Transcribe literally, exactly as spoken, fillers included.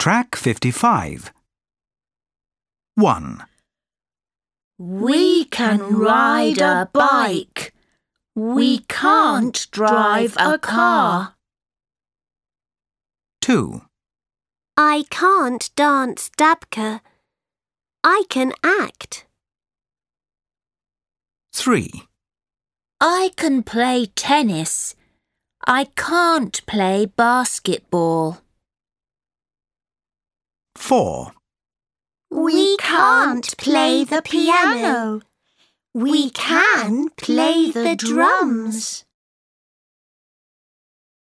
Track fifty-five. one. We can ride a bike. We can't drive a car. two. I can't dance dabka. I can act. three. I can play tennis. I can't play basketball. four. We can't play the piano. We can play the drums.